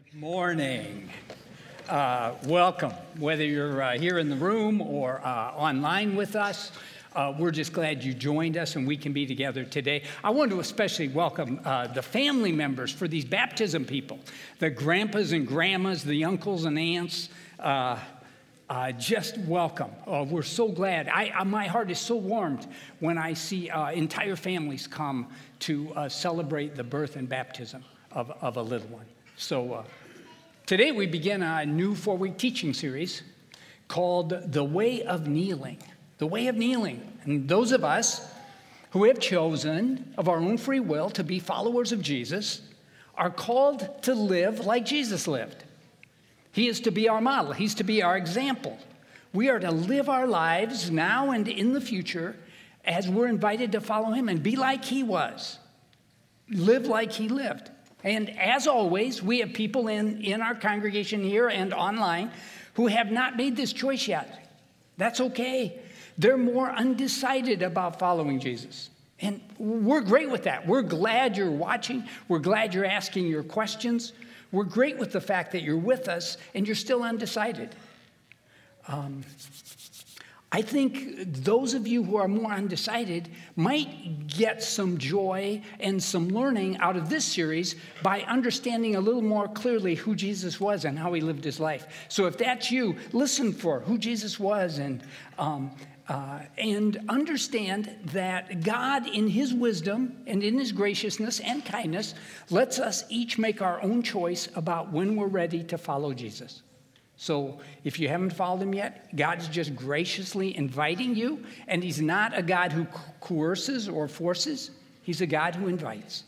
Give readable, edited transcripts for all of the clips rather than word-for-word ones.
Morning. Welcome. Whether you're here in the room or online with us, we're just glad you joined us and we can be together today. I want to especially welcome the family members for these baptism people, the grandpas and grandmas, the uncles and aunts. Just welcome. We're so glad. My heart is so warmed when I see entire families come to celebrate the birth and baptism of a little one. So today we begin a new 4-week teaching series called The Way of Kneeling. The Way of Kneeling. And those of us who have chosen of our own free will to be followers of Jesus are called to live like Jesus lived. He is to be our model. He's to be our example. We are to live our lives now and in the future as we're invited to follow him and be like he was. Live like he lived. And as always, we have people in our congregation here and online who have not made this choice yet. That's okay. They're more undecided about following Jesus. And we're great with that. We're glad you're watching. We're glad you're asking your questions. We're great with the fact that you're with us and you're still undecided. I think those of you who are more undecided might get some joy and some learning out of this series by understanding a little more clearly who Jesus was and how he lived his life. So if that's you, listen for who Jesus was and understand that God, in his wisdom and in his graciousness and kindness, lets us each make our own choice about when we're ready to follow Jesus. So if you haven't followed him yet, God's just graciously inviting you, and he's not a God who coerces or forces. He's a God who invites.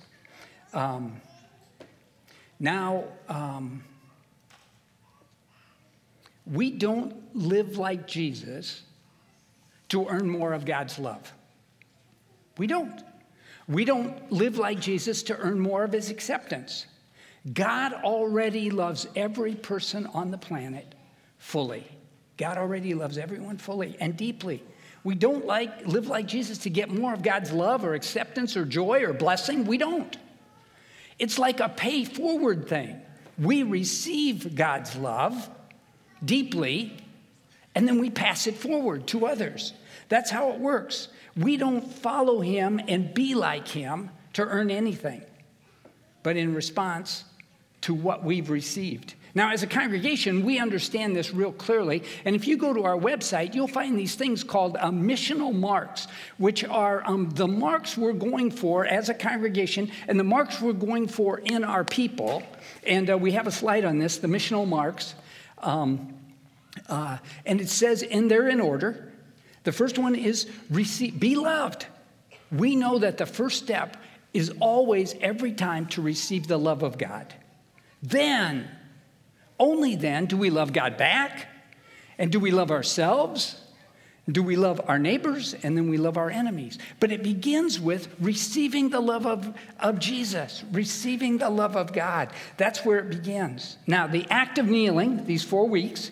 We don't live like Jesus to earn more of God's love. We don't. We don't live like Jesus to earn more of his acceptance. God already loves every person on the planet fully. God already loves everyone fully and deeply. We don't live like Jesus to get more of God's love or acceptance or joy or blessing. We don't. It's like a pay forward thing. We receive God's love deeply, and then we pass it forward to others. That's how it works. We don't follow him and be like him to earn anything, but in response to what we've received. Now, as a congregation, we understand this real clearly, and if you go to our website, you'll find these things called missional marks, which are the marks we're going for as a congregation and the marks we're going for in our people. And we have a slide on this, the missional marks. And it says, and they're in order. The first one is receive, be loved. We know that the first step is always, every time, to receive the love of God. Then, only then, do we love God back, and do we love ourselves, do we love our neighbors, and then we love our enemies. But it begins with receiving the love of Jesus, receiving the love of God. That's where it begins. Now, the act of kneeling, these 4 weeks,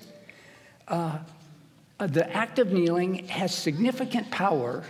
the act of kneeling has significant power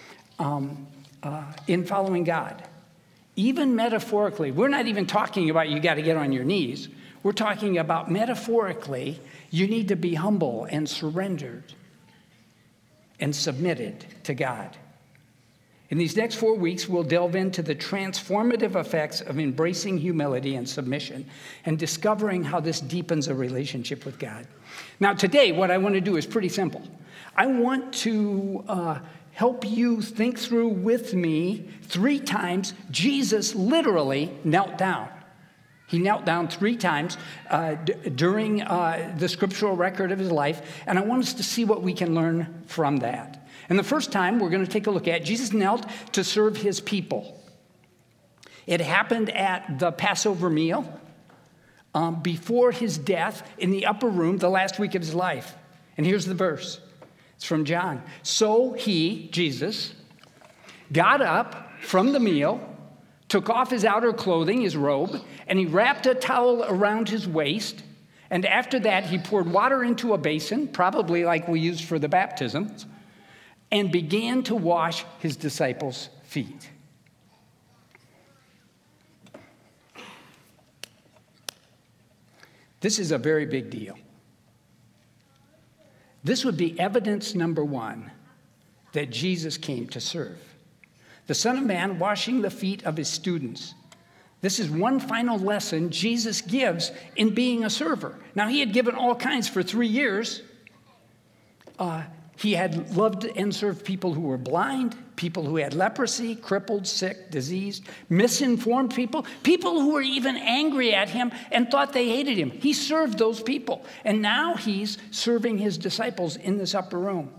in following God. Even metaphorically, we're not even talking about you got to get on your knees. We're talking about metaphorically, you need to be humble and surrendered and submitted to God. In these next 4 weeks, we'll delve into the transformative effects of embracing humility and submission and discovering how this deepens a relationship with God. Now, today, what I want to do is pretty simple. I want to help you think through with me 3 times Jesus literally knelt down. He knelt down 3 times during the scriptural record of his life, and I want us to see what we can learn from that. And the first time we're going to take a look at, Jesus knelt to serve his people. It happened at the Passover meal before his death in the upper room the last week of his life. And here's the verse. It's from John. So he, Jesus, got up from the meal, took off his outer clothing, his robe, and he wrapped a towel around his waist. And after that, he poured water into a basin, probably like we use for the baptisms, and began to wash his disciples' feet. This is a very big deal. This would be evidence number one that Jesus came to serve. The Son of Man washing the feet of his students. This is one final lesson Jesus gives in being a server. Now, he had given all kinds for 3 years. He had loved and served people who were blind, people who had leprosy, crippled, sick, diseased, misinformed people, people who were even angry at him and thought they hated him. He served those people. And now he's serving his disciples in this upper room.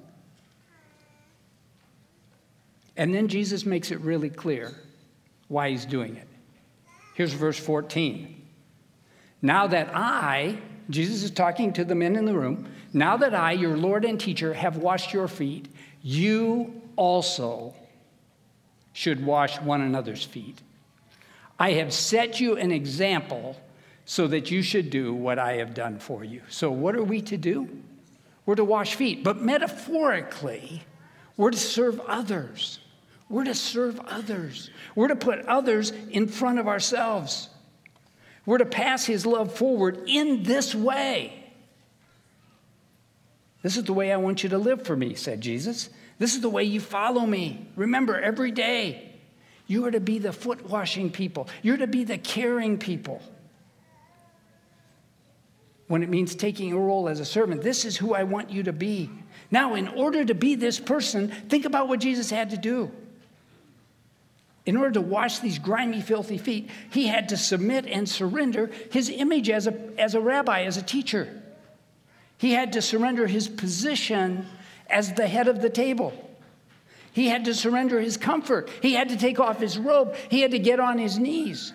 And then Jesus makes it really clear why he's doing it. Here's verse 14. Now that I, Jesus is talking to the men in the room, now that I, your Lord and teacher, have washed your feet, you also should wash one another's feet. I have set you an example so that you should do what I have done for you. So what are we to do? We're to wash feet. But metaphorically, we're to serve others. We're to serve others. We're to put others in front of ourselves. We're to pass his love forward in this way. This is the way I want you to live for me, said Jesus. This is the way you follow me. Remember, every day, you are to be the foot-washing people. You're to be the caring people. When it means taking a role as a servant, this is who I want you to be. Now, in order to be this person, think about what Jesus had to do. In order to wash these grimy, filthy feet, he had to submit and surrender his image as a rabbi, as a teacher. He had to surrender his position as the head of the table. He had to surrender his comfort. He had to take off his robe. He had to get on his knees.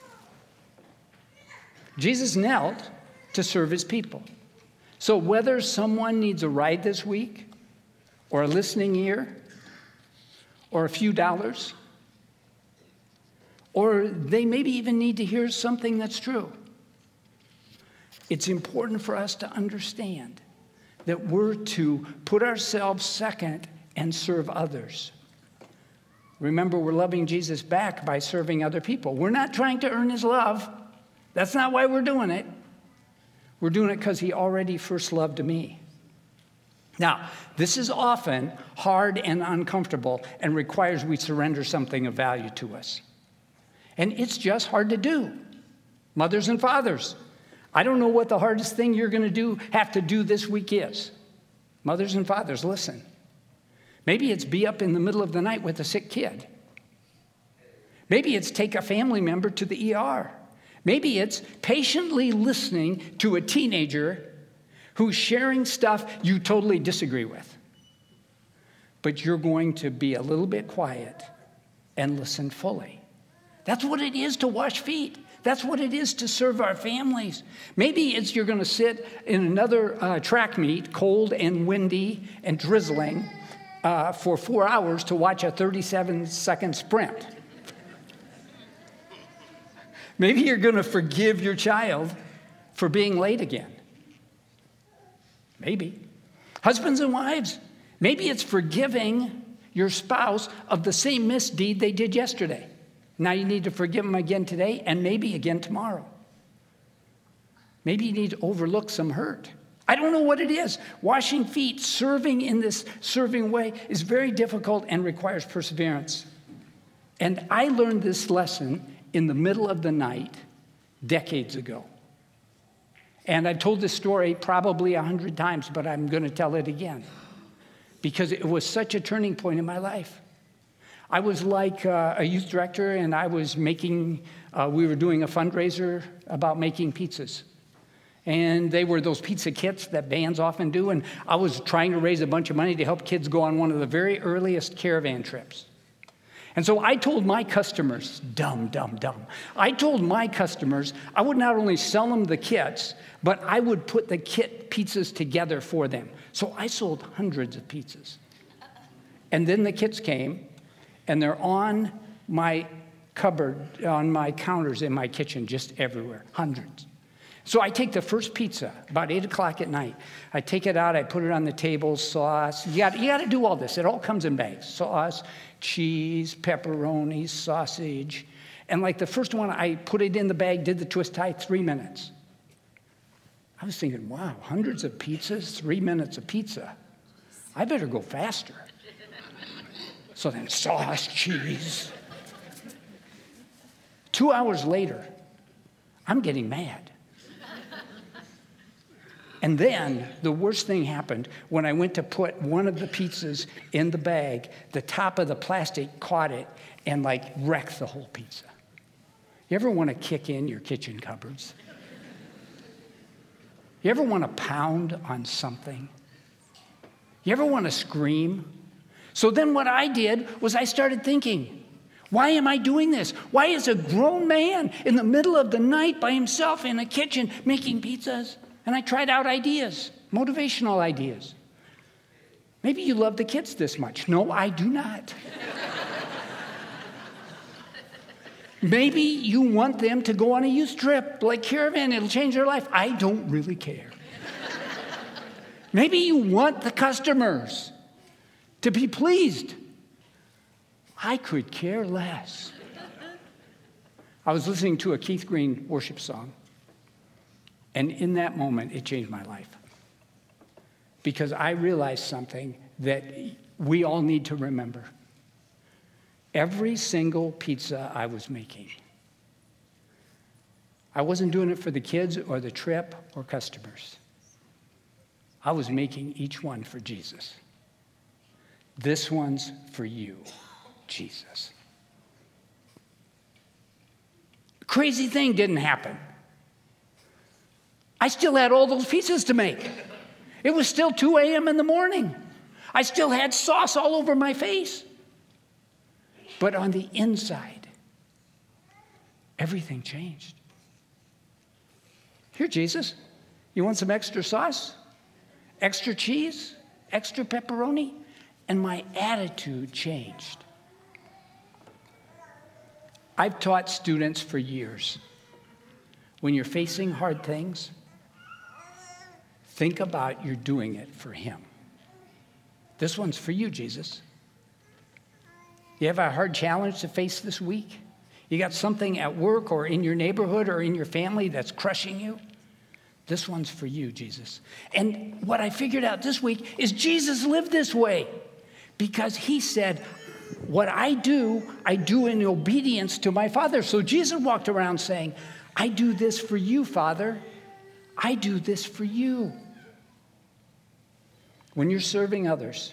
Jesus knelt to serve his people. So whether someone needs a ride this week, or a listening ear, or a few dollars, or they maybe even need to hear something that's true, it's important for us to understand that we're to put ourselves second and serve others. Remember, we're loving Jesus back by serving other people. We're not trying to earn his love. That's not why we're doing it. We're doing it because he already first loved me. Now, this is often hard and uncomfortable and requires we surrender something of value to us. And it's just hard to do. Mothers and fathers, I don't know what the hardest thing you're going to have to do this week is. Mothers and fathers, listen. Maybe it's be up in the middle of the night with a sick kid. Maybe it's take a family member to the ER. Maybe it's patiently listening to a teenager who's sharing stuff you totally disagree with. But you're going to be a little bit quiet and listen fully. That's what it is to wash feet. That's what it is to serve our families. Maybe it's you're going to sit in another track meet, cold and windy and drizzling, for 4 hours to watch a 37-second sprint. Maybe you're going to forgive your child for being late again. Maybe. Husbands and wives, maybe it's forgiving your spouse of the same misdeed they did yesterday. Now you need to forgive them again today and maybe again tomorrow. Maybe you need to overlook some hurt. I don't know what it is. Washing feet, serving in this serving way is very difficult and requires perseverance. And I learned this lesson in the middle of the night decades ago. And I've told this story probably 100 times, but I'm going to tell it again because it was such a turning point in my life. I was like a youth director, and I was we were doing a fundraiser about making pizzas. And they were those pizza kits that bands often do, and I was trying to raise a bunch of money to help kids go on one of the very earliest caravan trips. And so I told my customers, dumb. I told my customers I would not only sell them the kits, but I would put the kit pizzas together for them. So I sold hundreds of pizzas. And then the kits came, and they're on my cupboard, on my counters in my kitchen, just everywhere, hundreds. So I take the first pizza, about 8 o'clock at night. I take it out, I put it on the table, sauce. You got to do all this. It all comes in bags. Sauce, cheese, pepperoni, sausage. And like the first one, I put it in the bag, did the twist tie, 3 minutes. I was thinking, wow, hundreds of pizzas, 3 minutes a pizza. I better go faster. So then sauce, cheese. 2 hours later, I'm getting mad. And then the worst thing happened when I went to put one of the pizzas in the bag. The top of the plastic caught it and wrecked the whole pizza. You ever want to kick in your kitchen cupboards? You ever want to pound on something? You ever want to scream? So then what I did was I started thinking, why am I doing this? Why is a grown man in the middle of the night by himself in a kitchen making pizzas? And I tried out ideas, motivational ideas. Maybe you love the kids this much. No, I do not. Maybe you want them to go on a youth trip like Caravan. It'll change their life. I don't really care. Maybe you want the customers to be pleased. I could care less. I was listening to a Keith Green worship song, and in that moment, it changed my life. Because I realized something that we all need to remember. Every single pizza I was making, I wasn't doing it for the kids or the trip or customers. I was making each one for Jesus. This one's for you, Jesus. Crazy thing didn't happen. I still had all those pizzas to make. It was still 2 a.m. in the morning. I still had sauce all over my face. But on the inside, everything changed. Here, Jesus, you want some extra sauce? Extra cheese? Extra pepperoni? And my attitude changed. I've taught students for years, when you're facing hard things, think about you're doing it for Him. This one's for you, Jesus. You have a hard challenge to face this week? You got something at work or in your neighborhood or in your family that's crushing you? This one's for you, Jesus. And what I figured out this week is Jesus lived this way because He said, what I do in obedience to my Father. So Jesus walked around saying, I do this for you, Father. I do this for you. When you're serving others,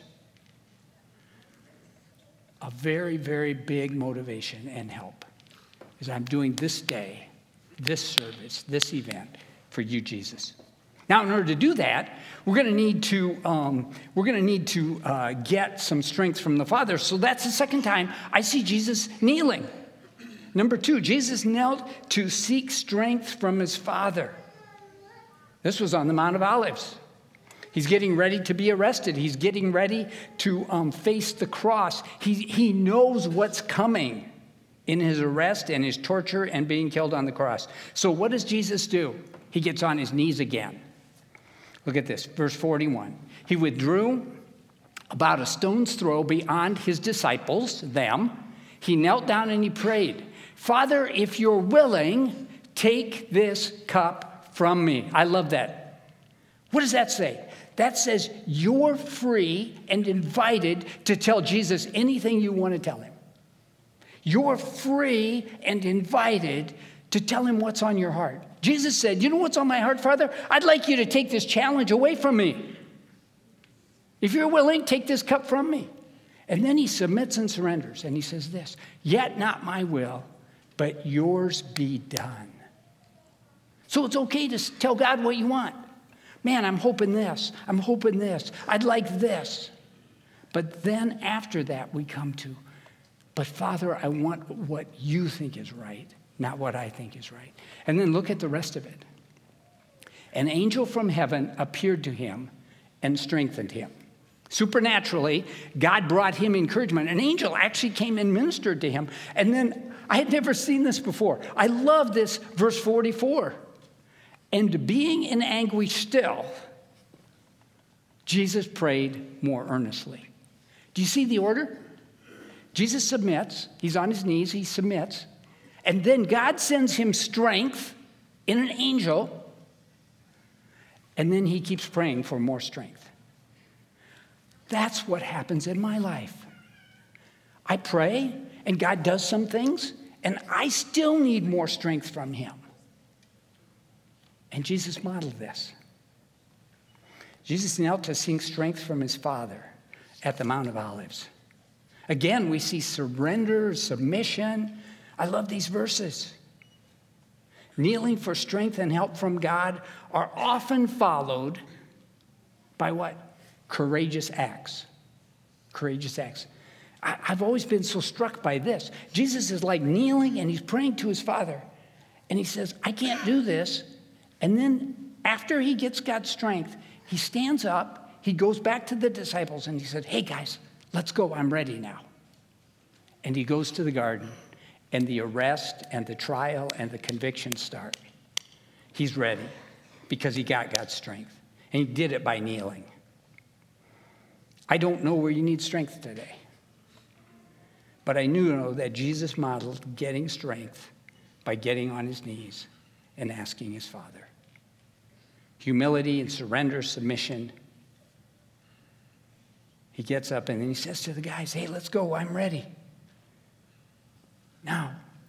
a very, very big motivation and help is I'm doing this day, this service, this event for you, Jesus. Now, in order to do that, we're going to need to get some strength from the Father. So that's the second time I see Jesus kneeling. Number 2, Jesus knelt to seek strength from His Father. This was on the Mount of Olives. He's getting ready to be arrested. He's getting ready to face the cross. He knows what's coming in His arrest and His torture and being killed on the cross. So what does Jesus do? He gets on His knees again. Look at this, verse 41. He withdrew about a stone's throw beyond His disciples, them. He knelt down and He prayed, Father, if you're willing, take this cup from me. I love that. What does that say? That says you're free and invited to tell Jesus anything you want to tell Him. You're free and invited to tell Him what's on your heart. Jesus said, you know what's on my heart, Father? I'd like you to take this challenge away from me. If you're willing, take this cup from me. And then He submits and surrenders. And He says this, yet not my will, but yours be done. So it's okay to tell God what you want. Man, I'm hoping this. I'm hoping this. I'd like this. But then after that, we come to, but Father, I want what you think is right, not what I think is right. And then look at the rest of it. An angel from heaven appeared to him and strengthened him. Supernaturally, God brought him encouragement. An angel actually came and ministered to him. And then, I had never seen this before. I love this, verse 44. And being in anguish still, Jesus prayed more earnestly. Do you see the order? Jesus submits. He's on his knees. He submits. And then God sends him strength in an angel. And then he keeps praying for more strength. That's what happens in my life. I pray, and God does some things, and I still need more strength from him. And Jesus modeled this. Jesus knelt to seek strength from his Father at the Mount of Olives. Again, we see surrender, submission. I love these verses. Kneeling for strength and help from God are often followed by what? Courageous acts. Courageous acts. I've always been so struck by this. Jesus is like kneeling and he's praying to his Father. And he says, I can't do this. And then after he gets God's strength, he stands up, he goes back to the disciples and he said, hey guys, let's go, I'm ready now. And he goes to the garden and the arrest and the trial and the conviction start. He's ready because he got God's strength. And he did it by kneeling. I don't know where you need strength today. But I know that Jesus modeled getting strength by getting on his knees and asking his Father. Humility and surrender, submission. He gets up and then he says to the guys, hey, let's go, I'm ready. Now,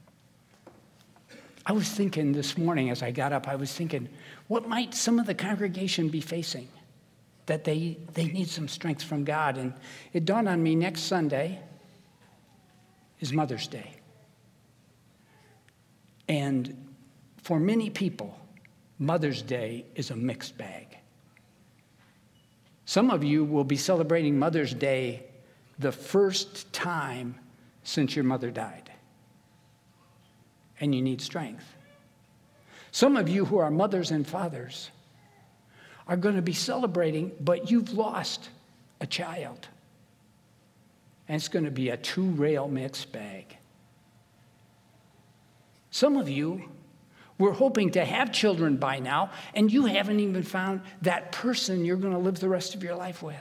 I was thinking this morning as I got up, I was thinking, what might some of the congregation be facing? That they need some strength from God. And it dawned on me, next Sunday is Mother's Day. And for many people, Mother's Day is a mixed bag. Some of you will be celebrating Mother's Day the first time since your mother died. And you need strength. Some of you who are mothers and fathers are going to be celebrating, but you've lost a child. And it's going to be a two-rail mixed bag. Some of you were hoping to have children by now, and you haven't even found that person you're going to live the rest of your life with.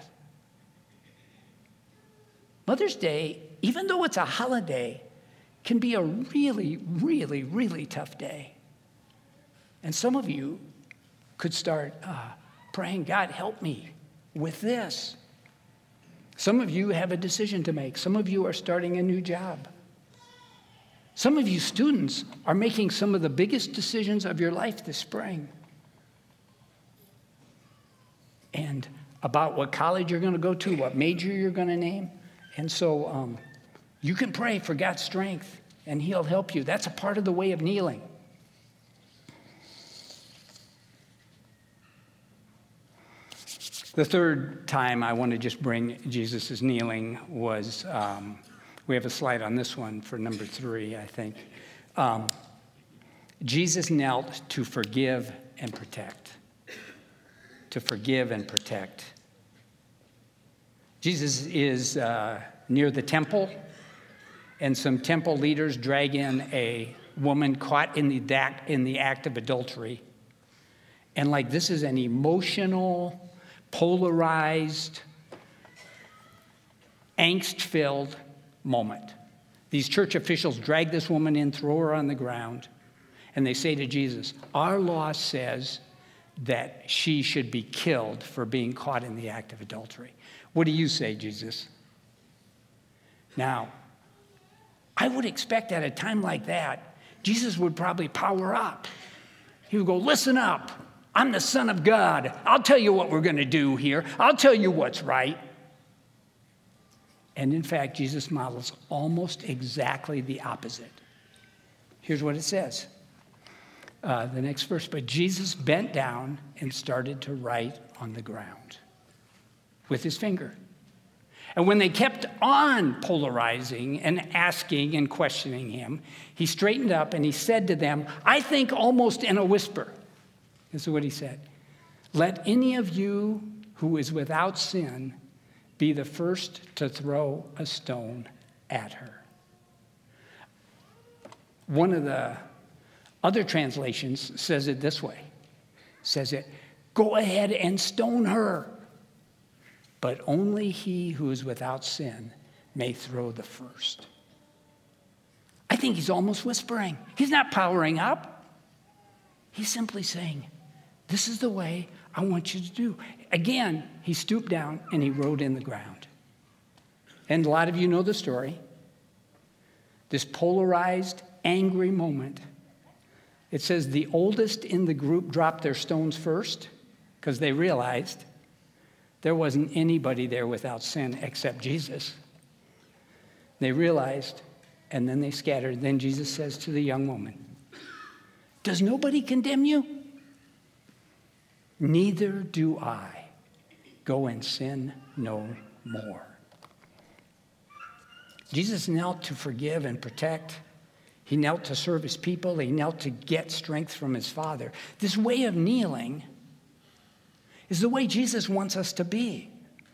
Mother's Day, even though it's a holiday, can be a really, really, really tough day. And some of you could start praying, God, help me with this. Some of you have a decision to make. Some of you are starting a new job. Some of you students are making some of the biggest decisions of your life this spring. And about what college you're going to go to, what major you're going to name. And so you can pray for God's strength, and he'll help you. That's a part of the way of kneeling. The third time I want to just bring Jesus' kneeling was, we have a slide on this one for number 3, I think. Jesus knelt to forgive and protect. To forgive and protect. Jesus is near the temple, and some temple leaders drag in a woman caught in the act of adultery. And like this is an emotional, polarized, angst-filled moment. These church officials drag this woman in, throw her on the ground, and they say to Jesus, our law says that she should be killed for being caught in the act of adultery. What do you say, Jesus? Now, I would expect at a time like that, Jesus would probably power up. He would go, listen up. I'm the Son of God. I'll tell you what we're going to do here. I'll tell you what's right. And in fact, Jesus models almost exactly the opposite. Here's what it says. The next verse, but Jesus bent down and started to write on the ground with his finger. And when they kept on polarizing and asking and questioning him, he straightened up and he said to them, I think almost in a whisper, this is what he said, let any of you who is without sin be the first to throw a stone at her. One of the other translations says it this way. Says it, go ahead and stone her. But only he who is without sin may throw the first. I think he's almost whispering. He's not powering up. He's simply saying, This is the way I want you to do. Again, he stooped down and he wrote in the ground. And a lot of you know the story. This polarized, angry moment. It says the oldest in the group dropped their stones first because they realized there wasn't anybody there without sin except Jesus. They realized, and then they scattered. Then Jesus says to the young woman, does nobody condemn you? Neither do I. Go and sin no more. Jesus knelt to forgive and protect. He knelt to serve his people. He knelt to get strength from his Father. This way of kneeling is the way Jesus wants us to be.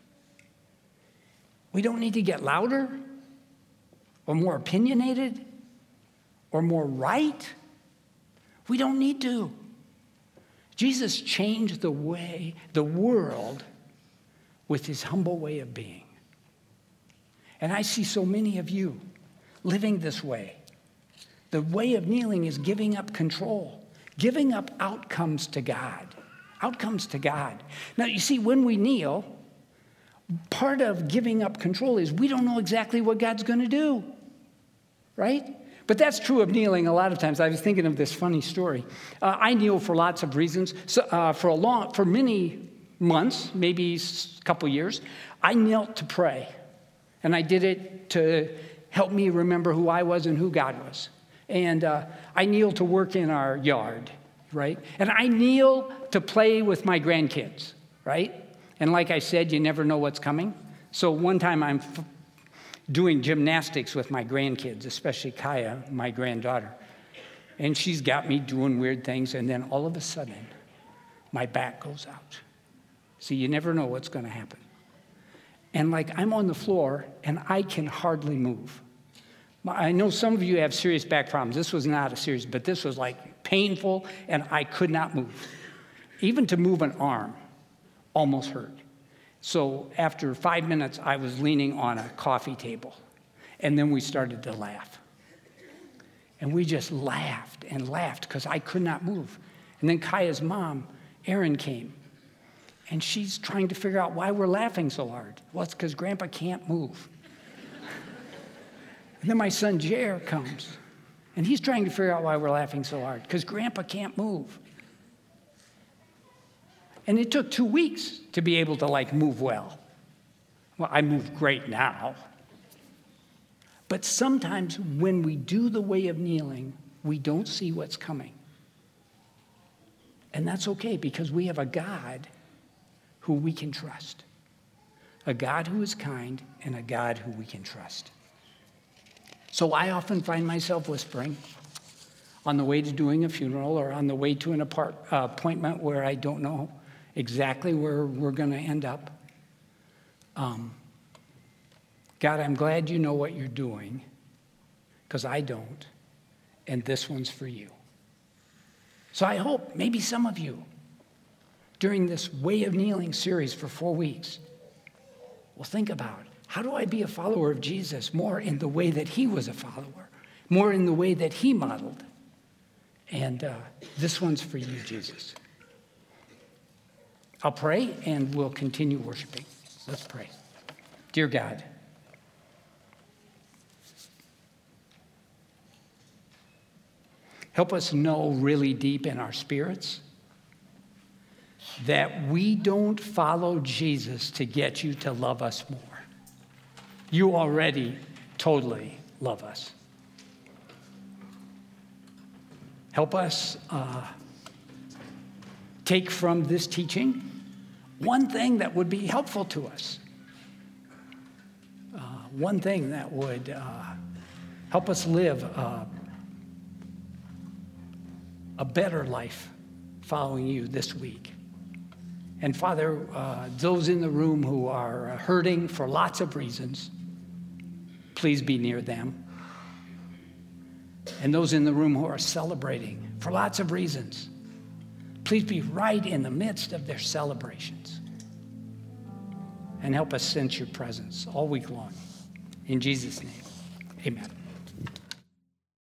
We don't need to get louder or more opinionated or more right. We don't need to. Jesus changed the world with his humble way of being. And I see so many of you living this way. The way of kneeling is giving up control, giving up outcomes to God. Outcomes to God. Now, you see, when we kneel, part of giving up control is we don't know exactly what God's going to do, right? But that's true of kneeling a lot of times. I was thinking of this funny story. I kneel for lots of reasons. So, for many months, maybe a couple years, I knelt to pray. And I did it to help me remember who I was and who God was. And I kneel to work in our yard, right? And I kneel to play with my grandkids, right? And like I said, you never know what's coming. So one time I'm doing gymnastics with my grandkids, especially Kaya, my granddaughter. And she's got me doing weird things. And then all of a sudden, my back goes out. See, you never know what's going to happen. And like I'm on the floor and I can hardly move. I know some of you have serious back problems. This was not a serious, but this was like painful and I could not move. Even to move an arm almost hurt. So after 5 minutes, I was leaning on a coffee table. And then we started to laugh. And we just laughed and laughed because I could not move. And then Kaya's mom, Erin, came. And she's trying to figure out why we're laughing so hard. Well, it's because Grandpa can't move. And then my son, Jair, comes. And he's trying to figure out why we're laughing so hard. Because Grandpa can't move. And it took 2 weeks to be able to, move well. Well, I move great now. But sometimes when we do the way of kneeling, we don't see what's coming. And that's okay, because we have a God who we can trust. A God who is kind and a God who we can trust. So I often find myself whispering on the way to doing a funeral or on the way to an appointment where I don't know exactly where we're going to end up. God, I'm glad you know what you're doing, because I don't, and this one's for you. So I hope maybe some of you, during this Way of Kneeling series for 4 weeks, will think about, how do I be a follower of Jesus more in the way that he was a follower, more in the way that he modeled? And this one's for you, Jesus. I'll pray and we'll continue worshiping. Let's pray. Dear God, help us know really deep in our spirits that we don't follow Jesus to get you to love us more. You already totally love us. Help us take from this teaching one thing that would be helpful to us. One thing that would help us live a better life following you this week. And Father, those in the room who are hurting for lots of reasons, please be near them. And those in the room who are celebrating for lots of reasons, please be right in the midst of their celebrations. And help us sense your presence all week long. In Jesus' name, amen.